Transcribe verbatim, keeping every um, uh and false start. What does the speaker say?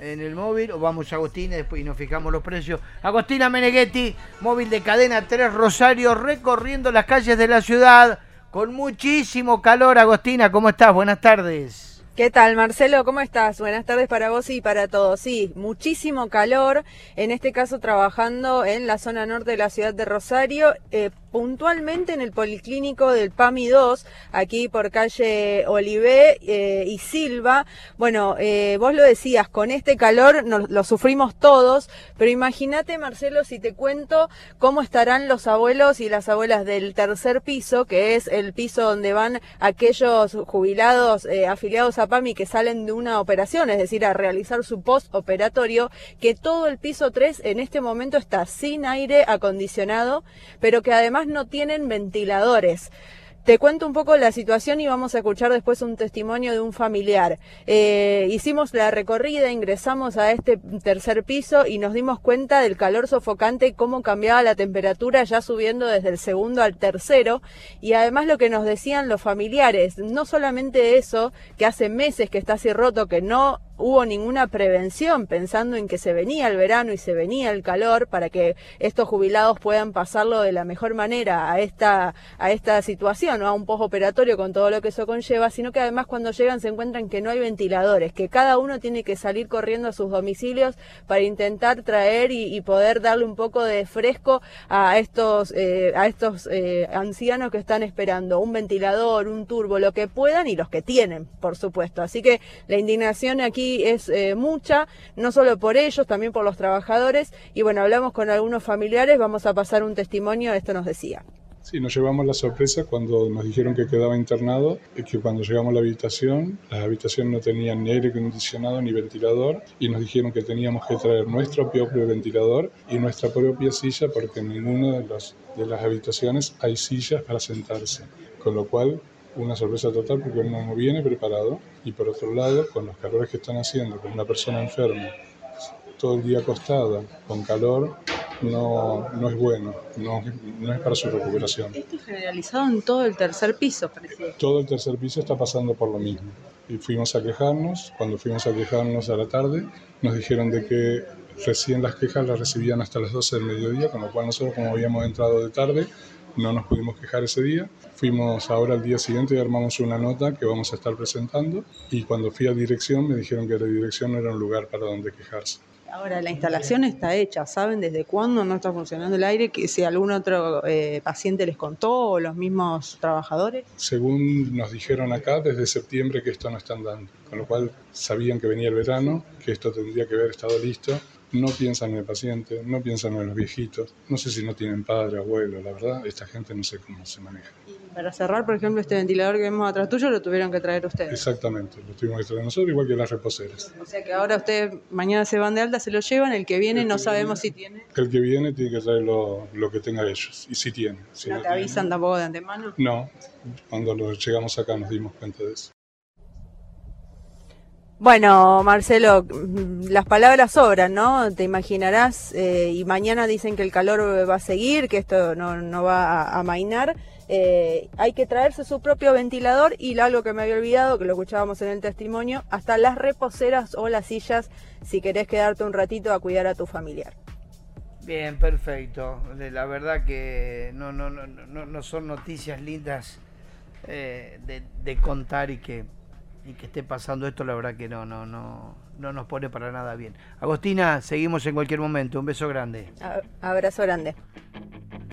en el móvil, o vamos a Agostina después y nos fijamos los precios. Agostina Meneghetti, móvil de Cadena tres Rosario, recorriendo las calles de la ciudad con muchísimo calor. Agostina, ¿cómo estás? Buenas tardes. ¿Qué tal, Marcelo? ¿Cómo estás? Buenas tardes para vos y para todos. Sí, muchísimo calor, en este caso trabajando en la zona norte de la ciudad de Rosario, eh, puntualmente en el Policlínico del PAMI dos, aquí por calle Olivé eh, y Silva. Bueno, eh, vos lo decías, con este calor nos, lo sufrimos todos, pero imagínate, Marcelo, si te cuento cómo estarán los abuelos y las abuelas del tercer piso, que es el piso donde van aquellos jubilados eh, afiliados a PAMI que salen de una operación, es decir, a realizar su postoperatorio, que todo el piso tres en este momento está sin aire acondicionado, pero que además no tienen ventiladores. Te cuento un poco la situación y vamos a escuchar después un testimonio de un familiar. Eh, hicimos la recorrida, ingresamos a este tercer piso y nos dimos cuenta del calor sofocante y cómo cambiaba la temperatura ya subiendo desde el segundo al tercero. Y además lo que nos decían los familiares, no solamente eso, que hace meses que está así roto, que no hubo ninguna prevención pensando en que se venía el verano y se venía el calor para que estos jubilados puedan pasarlo de la mejor manera a esta, a esta situación, ¿no? A un postoperatorio con todo lo que eso conlleva, sino que además cuando llegan se encuentran que no hay ventiladores, que cada uno tiene que salir corriendo a sus domicilios para intentar traer y, y poder darle un poco de fresco a estos, eh, a estos eh, ancianos que están esperando un ventilador, un turbo, lo que puedan y los que tienen, por supuesto. Así que la indignación aquí es eh, mucha, no solo por ellos, también por los trabajadores. Y bueno, hablamos con algunos familiares, vamos a pasar un testimonio, esto nos decía. Sí, nos llevamos la sorpresa cuando nos dijeron que quedaba internado, y que cuando llegamos a la habitación, las habitaciones no tenían ni aire acondicionado ni ventilador, y nos dijeron que teníamos que traer nuestro propio ventilador y nuestra propia silla, porque en ninguna de, los, de las habitaciones hay sillas para sentarse, con lo cual una sorpresa total porque uno no viene preparado. Y por otro lado, con los calores que están haciendo, con una persona enferma todo el día acostada, con calor, no, no es bueno, no, no es para su recuperación. Esto es generalizado en todo el tercer piso, parece. Todo el tercer piso está pasando por lo mismo. Y fuimos a quejarnos, cuando fuimos a quejarnos a la tarde, nos dijeron de que recién las quejas las recibían hasta las doce del mediodía, con lo cual nosotros, como habíamos entrado de tarde, no nos pudimos quejar ese día. Fuimos ahora al día siguiente y armamos una nota que vamos a estar presentando, y cuando fui a dirección me dijeron que la dirección no era un lugar para donde quejarse. Ahora, la instalación está hecha, ¿saben desde cuándo no está funcionando el aire? Que si algún otro eh, paciente les contó o los mismos trabajadores. Según nos dijeron acá, desde septiembre que esto no está andando, con lo cual sabían que venía el verano, que esto tendría que haber estado listo. No piensan en el paciente, no piensan en los viejitos, no sé si no tienen padre, abuelo, la verdad, esta gente no sé cómo se maneja. Y para cerrar, por ejemplo, este ventilador que vemos atrás tuyo lo tuvieron que traer ustedes. Exactamente, lo tuvimos que traer nosotros, igual que las reposeras. O sea que ahora ustedes mañana se van de alta, se lo llevan, el que viene el no que sabemos viene, si tiene. El que viene tiene que traer lo, lo que tenga ellos, y si tiene. Si ¿No, no te tiene, avisan tampoco de antemano? No, cuando lo llegamos acá nos dimos cuenta de eso. Bueno, Marcelo, las palabras sobran, ¿no? Te imaginarás, eh, y mañana dicen que el calor va a seguir, que esto no, no va a amainar. Eh, hay que traerse su propio ventilador y algo que me había olvidado, que lo escuchábamos en el testimonio, hasta las reposeras o las sillas si querés quedarte un ratito a cuidar a tu familiar. Bien, perfecto. La verdad que no, no, no, no, no son noticias lindas eh, de, de contar y que... y que esté pasando esto, la verdad que no, no, no, no nos pone para nada bien. Agostina, seguimos en cualquier momento. Un beso grande. Abrazo grande.